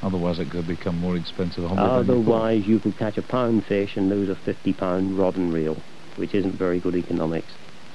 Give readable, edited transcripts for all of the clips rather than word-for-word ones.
Otherwise it could become more expensive. Otherwise you could catch a pound fish and lose a £50 rod and reel, which isn't very good economics.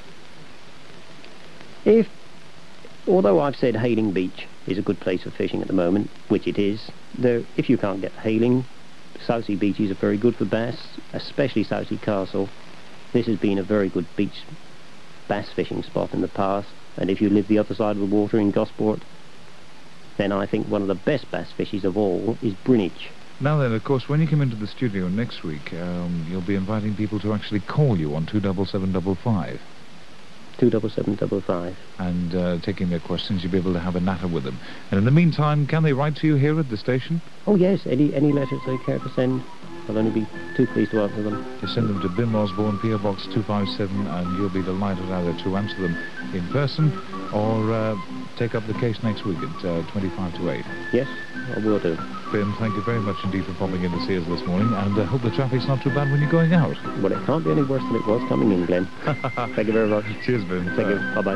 Although I've said Hayling Beach is a good place for fishing at the moment, which it is, if you can't get Hayling, Southsea beaches are very good for bass, especially Southsea Castle. This has been a very good beach bass fishing spot in the past, and if you live the other side of the water in Gosport, then I think one of the best bass fishes of all is Brinage. Now then, of course, when you come into the studio next week, you'll be inviting people to actually call you on 27755. 27755. And taking their questions, you'll be able to have a natter with them. And in the meantime, can they write to you here at the station? Oh yes, any letters they care to send, I'll only be too pleased to answer them. You send them to Bim Osborne, PO Box 257, and you'll be delighted either to answer them in person or take up the case next week at 25 to 8. Yes, I will do. Bim, thank you very much indeed for popping in to see us this morning, and hope the traffic's not too bad when you're going out. Well, it can't be any worse than it was coming in, Glenn. Thank you very much. Cheers, Bim. Thank you. Bye-bye.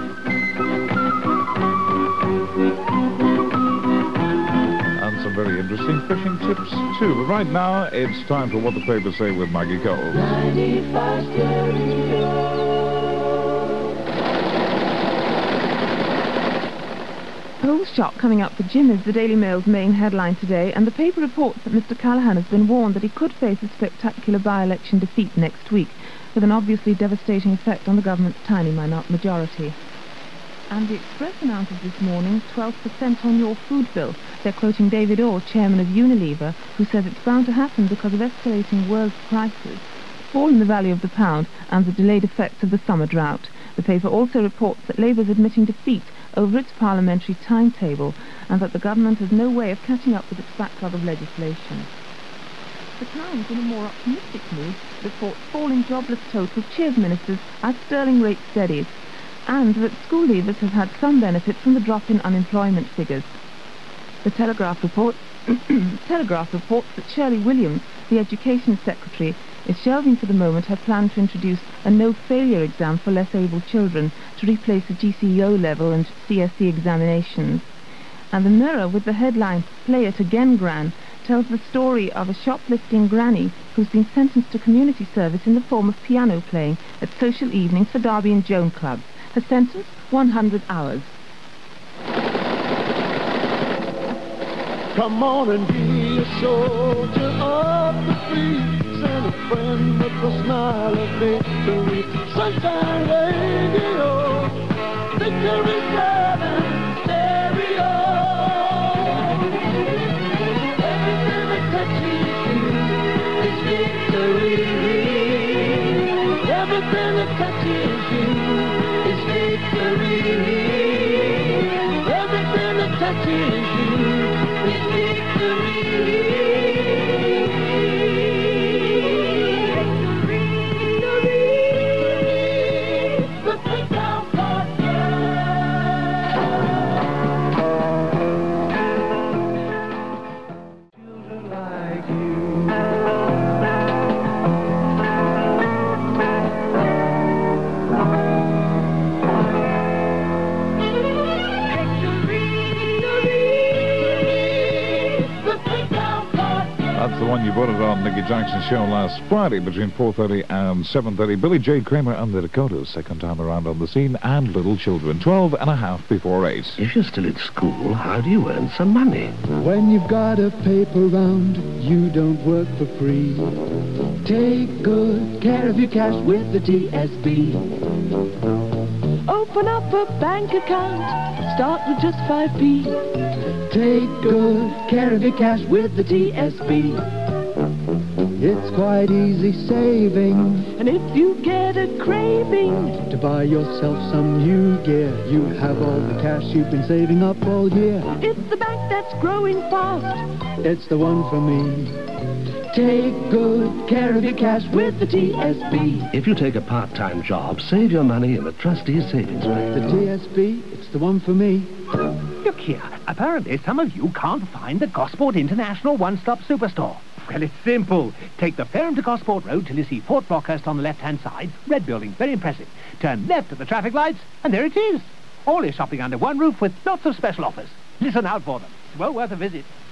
And some very interesting fishing tips too. But right now, it's time for What the Papers Say with Maggie Cole. 95 stereo. Poll shock coming up for Jim is the Daily Mail's main headline today, and the paper reports that Mr Callaghan has been warned that he could face a spectacular by-election defeat next week, with an obviously devastating effect on the government's tiny majority. And the Express announces this morning 12% on your food bill. They're quoting David Orr, chairman of Unilever, who says it's bound to happen because of escalating world prices, fall in the value of the pound, and the delayed effects of the summer drought. The paper also reports that Labour's admitting defeat over its parliamentary timetable, and that the government has no way of catching up with its backlog of legislation. The Times, in a more optimistic mood, reports falling jobless total cheers ministers as sterling rate steadies, and that school leavers have had some benefit from the drop in unemployment figures. The Telegraph reports that Shirley Williams, the Education Secretary, is shelving for the moment her plan to introduce a no-failure exam for less able children to replace the GCE level and CSE examinations. And the Mirror, with the headline, "Play It Again, Gran," tells the story of a shoplifting granny who's been sentenced to community service in the form of piano playing at social evenings for Derby and Joan clubs. Her sentence, 100 hours. Come on and be a soldier of the free. Send a friend with a smile of victory. Sunshine Radio, Victory 7 stereo. Everything that touches you is victory. Everything that touches you is victory. Everything that touches you. That's the one you voted on Nicky Jackson's show last Friday between 4:30 and 7:30. Billy J. Kramer and the Dakotas, second time around on the scene, and Little Children, 12 and a half before 8. If you're still at school, how do you earn some money? When you've got a paper round, you don't work for free. Take good care of your cash with the TSB. Open up a bank account, start with just 5p. Take good care of your cash with the TSB. It's quite easy saving. And if you get a craving To buy yourself some new gear, you have all the cash you've been saving up all year. it's the bank that's growing fast. It's the one for me. Take good care of your cash with the TSB. If you take a part-time job, save your money in the Trustees Savings Bank. The TSB, it's the one for me. Look here, apparently some of you can't find the Gosport International One-Stop Superstore. Well, it's simple. Take the Fareham to Gosport Road till you see Fort Brockhurst on the left-hand side. Red building, very impressive. Turn left at the traffic lights, and there it is. All your shopping under one roof with lots of special offers. Listen out for them. It's well worth a visit.